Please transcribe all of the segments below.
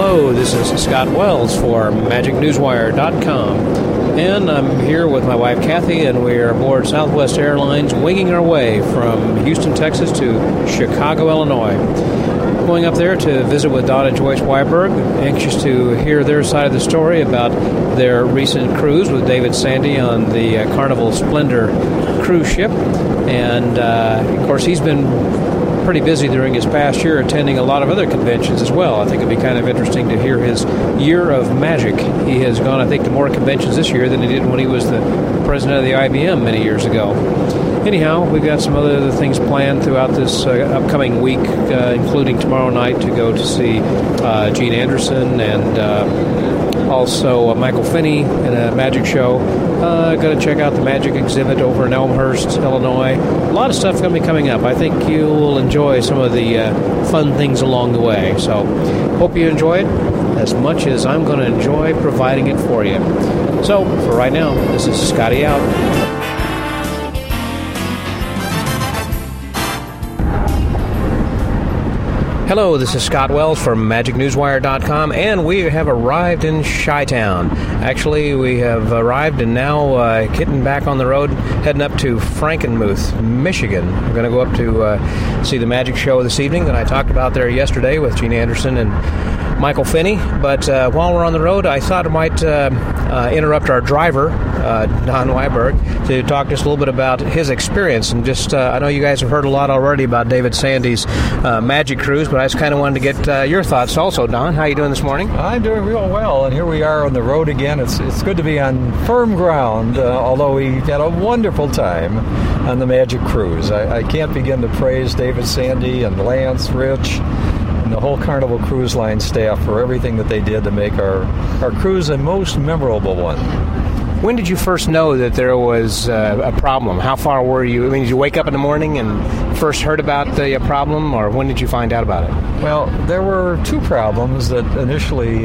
Hello, this is Scott Wells for MagicNewsWire.com, and I'm here with my wife Kathy, and we are aboard Southwest Airlines, winging our way from Houston, Texas to Chicago, Illinois. Going up there to visit with Don and Joyce Weiberg, anxious to hear their side of the story about their recent cruise with David Sandy on the Carnival Splendor cruise ship. And, of course, he's been pretty busy during his past year attending a lot of other conventions as well. I think it'd be kind of interesting to hear his year of magic. He has gone, I think, to more conventions this year than he did when he was the president of the IBM many years ago. Anyhow, we've got some other things planned throughout this upcoming week, including tomorrow night to go to see Gene Anderson and also Michael Finney in a magic show. Going to check out the magic exhibit over in Elmhurst, Illinois. A lot of stuff going to be coming up. I think you will enjoy some of the fun things along the way. So hope you enjoy it as much as I'm going to enjoy providing it for you. So for right now, this is Scotty out. Hello, this is Scott Wells from MagicNewsWire.com, and we have arrived in Chi-Town. Actually, we have arrived and now getting back on the road, heading up to Frankenmuth, Michigan. We're going to go up to see the magic show this evening that I talked about there yesterday with Gene Anderson and Michael Finney. But while we're on the road, I thought I might interrupt our driver, Don Weiberg, to talk just a little bit about his experience. And just, I know you guys have heard a lot already about David Sandy's magic cruise, but I just kind of wanted to get your thoughts also. Don, how are you doing this morning? I'm doing real well, and here we are on the road again. It's good to be on firm ground, although we had a wonderful time on the magic cruise. I can't begin to praise David Sandy and Lance, Rich, and the whole Carnival Cruise Line staff for everything that they did to make our cruise a most memorable one. When did you first know that there was a problem? How far were you? I mean, did you wake up in the morning and first heard about the problem, or when did you find out about it? Well, there were two problems that initially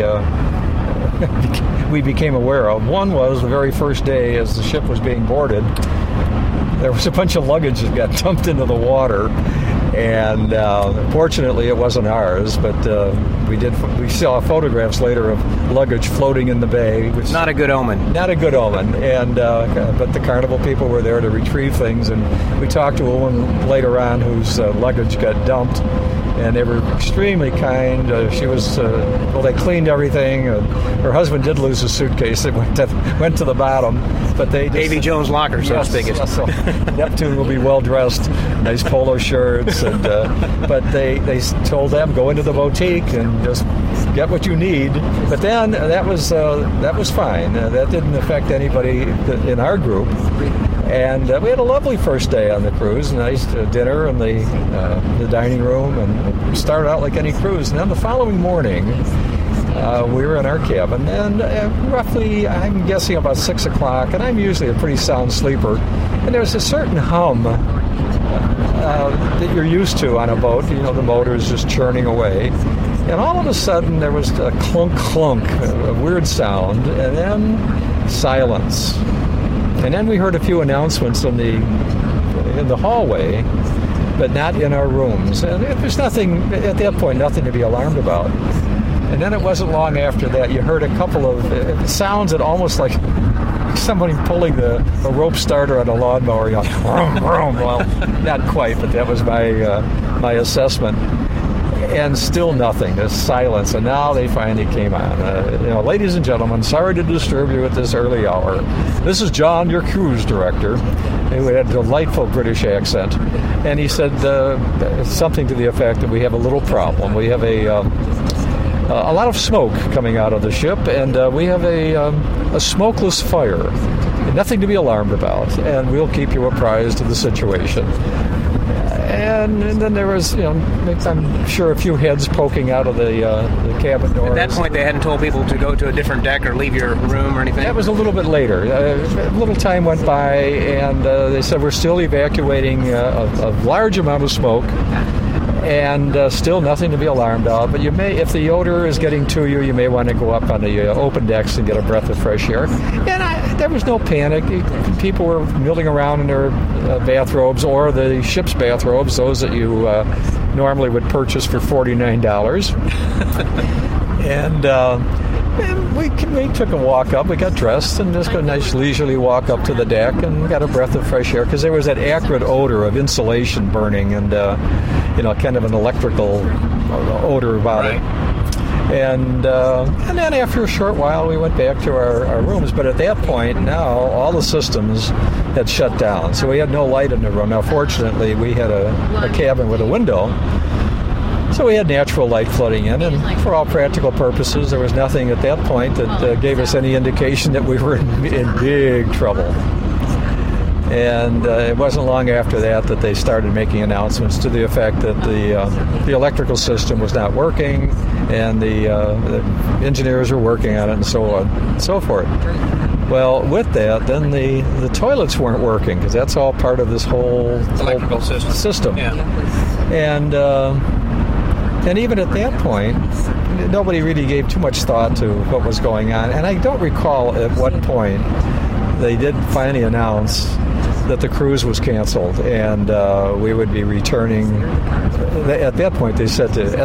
we became aware of. One was the very first day as the ship was being boarded, there was a bunch of luggage that got dumped into the water. And fortunately, it wasn't ours, but we saw photographs later of luggage floating in the bay, which not a good omen. Not a good omen. And but the Carnival people were there to retrieve things, and we talked to a woman later on whose luggage got dumped, and they were extremely kind. She was they cleaned everything. Her husband did lose his suitcase; it went to the bottom. But they Davy Jones' locker, so to speak. Yes, so Neptune will be well dressed, nice polo shirts, and but they told them go into the boutique and just get what you need. But then that was fine. That didn't affect anybody in our group, and we had a lovely first day on the cruise. Nice dinner in the dining room, and we started out like any cruise. And then the following morning, we were in our cabin, and roughly, I'm guessing about 6 o'clock, and I'm usually a pretty sound sleeper, and there's a certain hum that you're used to on a boat. You know, the motor's just churning away, and all of a sudden there was a clunk, a weird sound, and then silence. And then we heard a few announcements in the hallway, but not in our rooms. And there's nothing, at that point, nothing to be alarmed about. And then it wasn't long after that you heard a couple of sounds that almost like somebody pulling a rope starter on a lawnmower. You know, vroom, vroom. Well, not quite, but that was my assessment. And still nothing. There's silence. And now they finally came on. Ladies and gentlemen, sorry to disturb you at this early hour. This is John, your cruise director. He had a delightful British accent. And he said something to the effect that we have a little problem. We have a lot of smoke coming out of the ship, and we have a smokeless fire. Nothing to be alarmed about, and we'll keep you apprised of the situation. And then there was, I'm sure a few heads poking out of the cabin doors. At that point, they hadn't told people to go to a different deck or leave your room or anything? That was a little bit later. A little time went by, and they said we're still evacuating a large amount of smoke. And still nothing to be alarmed about. But you may, if the odor is getting to you, you may want to go up on the open decks and get a breath of fresh air. And there was no panic. People were milling around in their bathrobes or the ship's bathrobes, those that you normally would purchase for $49. And we took a walk up. We got dressed and just got a nice leisurely walk up to the deck and got a breath of fresh air because there was that acrid odor of insulation burning and kind of an electrical odor about it. And then after a short while, we went back to our rooms. But at that point, now all the systems had shut down, so we had no light in the room. Now, fortunately, we had a cabin with a window. So we had natural light flooding in, and for all practical purposes, there was nothing at that point that gave us any indication that we were in big trouble. And it wasn't long after that they started making announcements to the effect that the electrical system was not working, and the engineers were working on it, and so on and so forth. Well, with that, then the toilets weren't working, because that's all part of this whole electrical system. Yeah. And even at that point, nobody really gave too much thought to what was going on. And I don't recall at what point they did finally announce that the cruise was canceled and we would be returning. At that point, they said to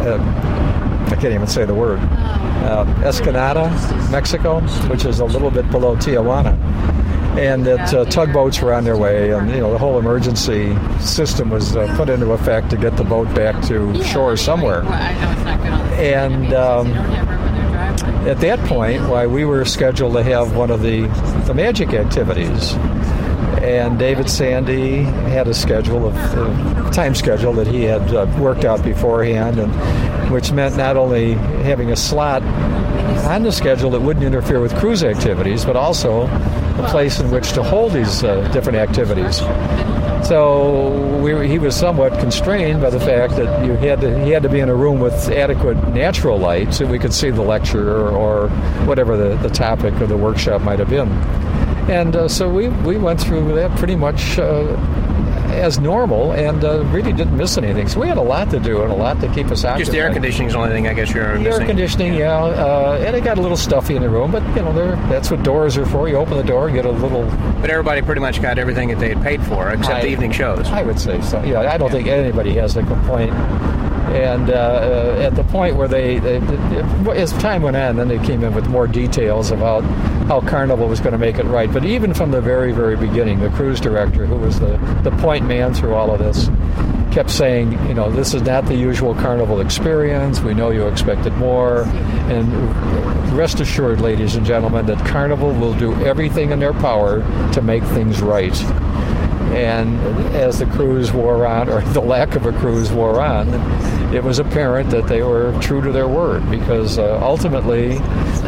I can't even say the word, Escanada, Mexico, which is a little bit below Tijuana. And that tugboats were on their way, and the whole emergency system was put into effect to get the boat back to shore somewhere. And at that point, we were scheduled to have one of the magic activities, and David Sandy had a time schedule that he had worked out beforehand, and which meant not only having a slot on the schedule that wouldn't interfere with cruise activities, but also a place in which to hold these different activities. So he was somewhat constrained by the fact that he had to be in a room with adequate natural light so we could see the lecture or whatever the topic of the workshop might have been. And so we went through that pretty much as normal and really didn't miss anything. So we had a lot to do and a lot to keep us occupied. Just the air conditioning is the only thing I guess you're missing. The air conditioning, and it got a little stuffy in the room, but that's what doors are for. You open the door and get a little... But everybody pretty much got everything that they had paid for, except the evening shows. I would say so. Yeah, I don't think anybody has a complaint. And at the point where as time went on, then they came in with more details about how Carnival was going to make it right. But even from the very, very beginning, the cruise director, who was the point man through all of this, kept saying, this is not the usual Carnival experience. We know you expected more. And rest assured, ladies and gentlemen, that Carnival will do everything in their power to make things right. And as the cruise wore on, or the lack of a cruise wore on, it was apparent that they were true to their word, because ultimately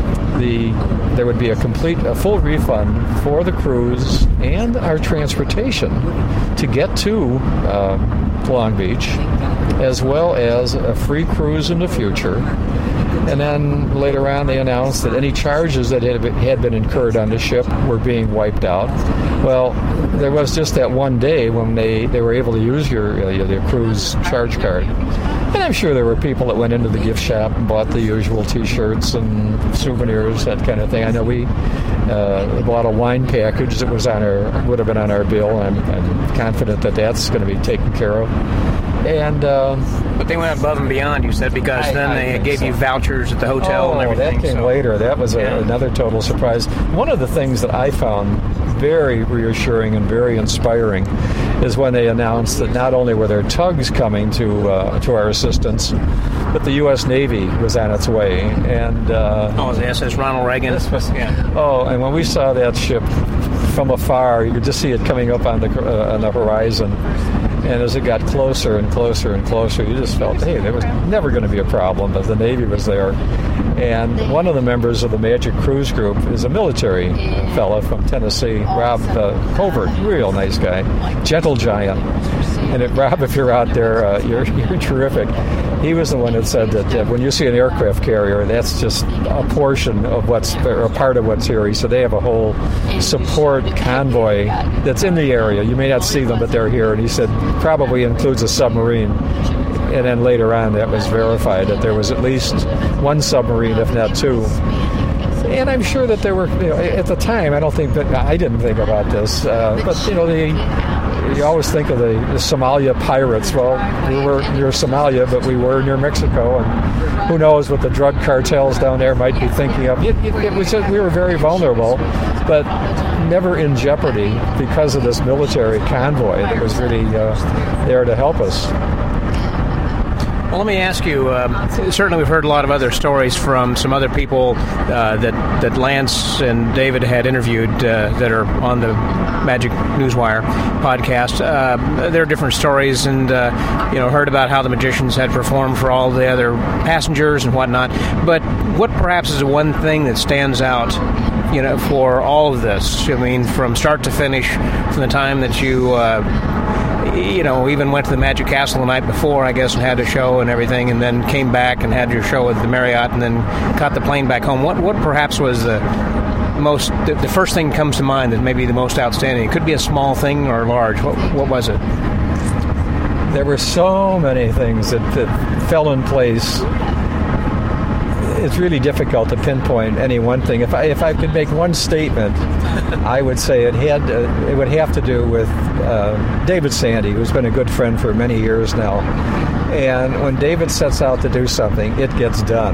there would be a full refund for the cruise and our transportation to get to Long Beach, as well as a free cruise in the future. And then later on, they announced that any charges that had been incurred on the ship were being wiped out. Well, there was just that one day when they were able to use your cruise charge card. And I'm sure there were people that went into the gift shop and bought the usual T-shirts and souvenirs, that kind of thing. I know we bought a wine package that would have been on our bill. I'm confident that that's going to be taken care of. And but they went above and beyond, you said, because then they gave you vouchers at the hotel and everything. That came later. That was another total surprise. One of the things that I found very reassuring and very inspiring is when they announced that not only were there tugs coming to our assistance, but the U.S. Navy was on its way. And the SS Ronald Reagan. And when we saw that ship from afar, you could just see it coming up on the horizon. And as it got closer and closer and closer, you just felt, hey, there was never going to be a problem, but the Navy was there. And one of the members of the Magic Cruise Group is a military fella from Tennessee, Rob Covert, real nice guy, gentle giant. And Rob, if you're out there, you're terrific. He was the one that said that when you see an aircraft carrier, that's just a portion of a part of what's here. He said they have a whole support convoy that's in the area. You may not see them, but they're here. And he said probably includes a submarine. And then later on, that was verified that there was at least one submarine, if not two. And I'm sure that there were, at the time, I didn't think about this, but you always think of the Somalia pirates. Well, we were near Somalia, but we were near Mexico, and who knows what the drug cartels down there might be thinking of. It was just, we were very vulnerable, but never in jeopardy because of this military convoy that was really there to help us. Well, let me ask you, certainly we've heard a lot of other stories from some other people that Lance and David had interviewed that are on the Magic Newswire podcast. There are different stories and, heard about how the magicians had performed for all the other passengers and whatnot. But what perhaps is the one thing that stands out, for all of this? I mean, from start to finish, from the time that you even went to the Magic Castle the night before, I guess, and had a show and everything, and then came back and had your show at the Marriott, and then caught the plane back home. What perhaps was the first thing that comes to mind that may be the most outstanding? It could be a small thing or large. What was it? There were so many things that fell in place. It's really difficult to pinpoint any one thing. If I could make one statement, I would say it would have to do with David Sandy, who's been a good friend for many years now. And when David sets out to do something, it gets done.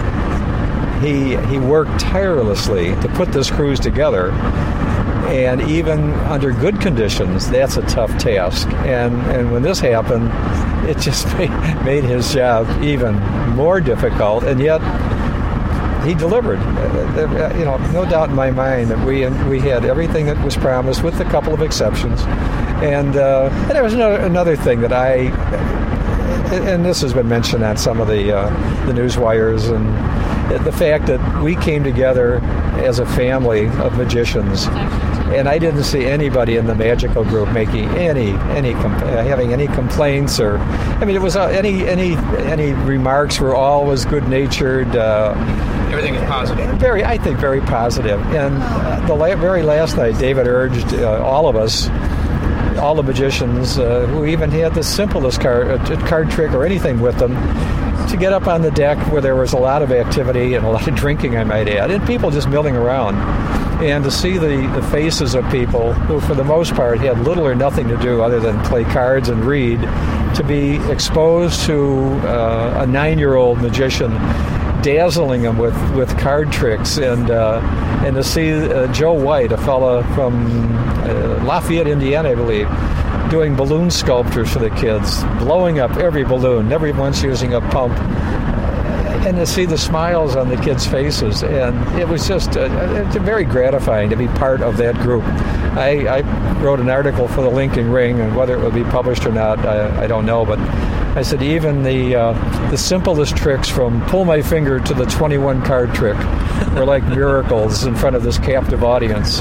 He worked tirelessly to put this cruise together, and even under good conditions, that's a tough task. And when this happened, it just made his job even more difficult, and yet he delivered. No doubt in my mind that we had everything that was promised, with a couple of exceptions. And there was another thing that and this has been mentioned on some of the news wires, and the fact that we came together as a family of magicians. And I didn't see anybody in the magical group making having any complaints, or it was any remarks were always good natured. Everything is positive. Very positive. And the very last night, David urged all of us, all the magicians who even had the simplest card trick or anything with them, to get up on the deck where there was a lot of activity and a lot of drinking, I might add, and people just milling around. And to see the faces of people who, for the most part, had little or nothing to do other than play cards and read, to be exposed to a 9-year-old magician dazzling them with card tricks, and to see Joe White, a fella from Lafayette, Indiana, I believe, doing balloon sculptures for the kids, blowing up every balloon, never once using a pump. And to see the smiles on the kids' faces, and it was just it's very gratifying to be part of that group. I wrote an article for the Lincoln Ring, and whether it would be published or not, I don't know. But I said even the simplest tricks, from pull my finger to the 21 card trick, were like miracles in front of this captive audience.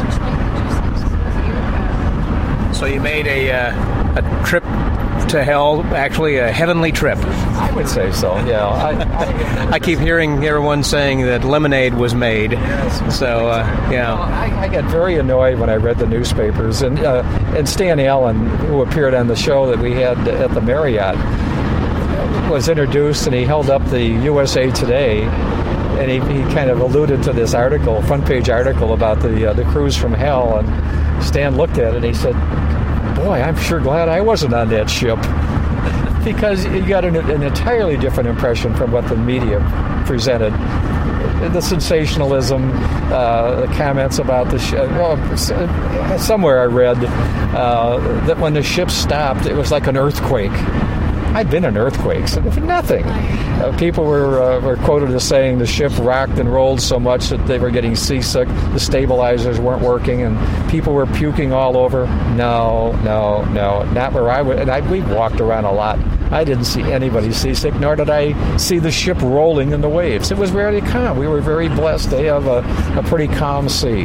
So you made a trip to hell, actually a heavenly trip. I would say so, yeah. I keep hearing everyone saying that lemonade was made. Yes. So, yeah. I got very annoyed when I read the newspapers. And Stan Allen, who appeared on the show that we had at the Marriott, was introduced, and he held up the USA Today, and he kind of alluded to this article, front page article about the cruise from hell. And Stan looked at it and he said, "Boy, I'm sure glad I wasn't on that ship," because you got an entirely different impression from what the media presented. The sensationalism, the comments about the ship. Well, somewhere I read that when the ship stopped, it was like an earthquake. I've been in earthquakes, and nothing. People were quoted as saying the ship rocked and rolled so much that they were getting seasick, the stabilizers weren't working, and people were puking all over. No, not where I would. And we walked around a lot. I didn't see anybody seasick, nor did I see the ship rolling in the waves. It was very calm. We were very blessed to have a pretty calm sea.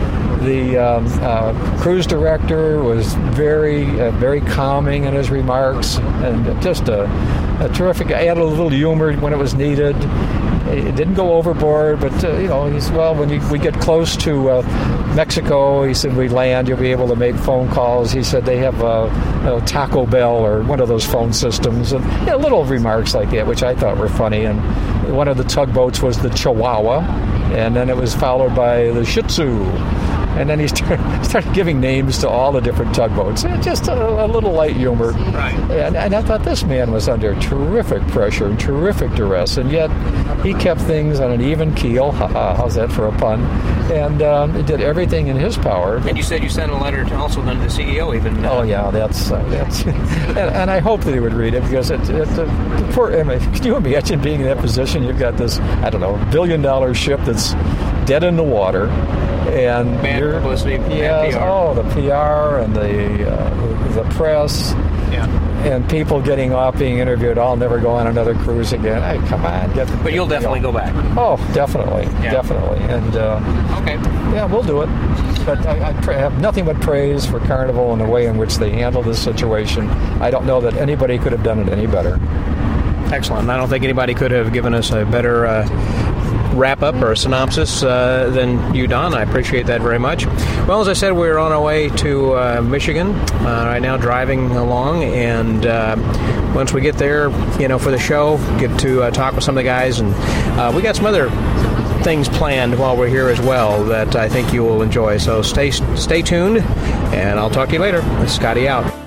The cruise director was very calming in his remarks, and just a terrific. Added a little humor when it was needed. It didn't go overboard, but he said, well, when we get close to Mexico, he said, we land, you'll be able to make phone calls. He said they have Taco Bell or one of those phone systems, and little remarks like that, which I thought were funny. And one of the tugboats was the Chihuahua. And then it was followed by the Shih Tzu. And then he started giving names to all the different tugboats. Just a little light humor. Right. And I thought this man was under terrific pressure and terrific duress, and yet he kept things on an even keel. How's that for a pun? And he did everything in his power. And you said you sent a letter to also then to the CEO even. Oh yeah, that's and I hope that he would read it, because the poor. I mean, can you imagine being in that position? You've got this, I don't know, $1 billion ship that's dead in the water. And bad publicity, yes, bad PR. Oh, the PR and the press, yeah, and people getting off being interviewed. I'll never go on another cruise again. Hey, come on, But you'll definitely go back. Oh, definitely, definitely, and okay, yeah, we'll do it. But I have nothing but praise for Carnival and the way in which they handled this situation. I don't know that anybody could have done it any better. Excellent. I don't think anybody could have given us a better wrap-up or a synopsis than you, Don. I appreciate that very much. Well, as I said, we're on our way to Michigan right now, driving along, and once we get there, for the show, get to talk with some of the guys, and we got some other things planned while we're here as well that I think you will enjoy. So stay tuned, and I'll talk to you later. Scotty out.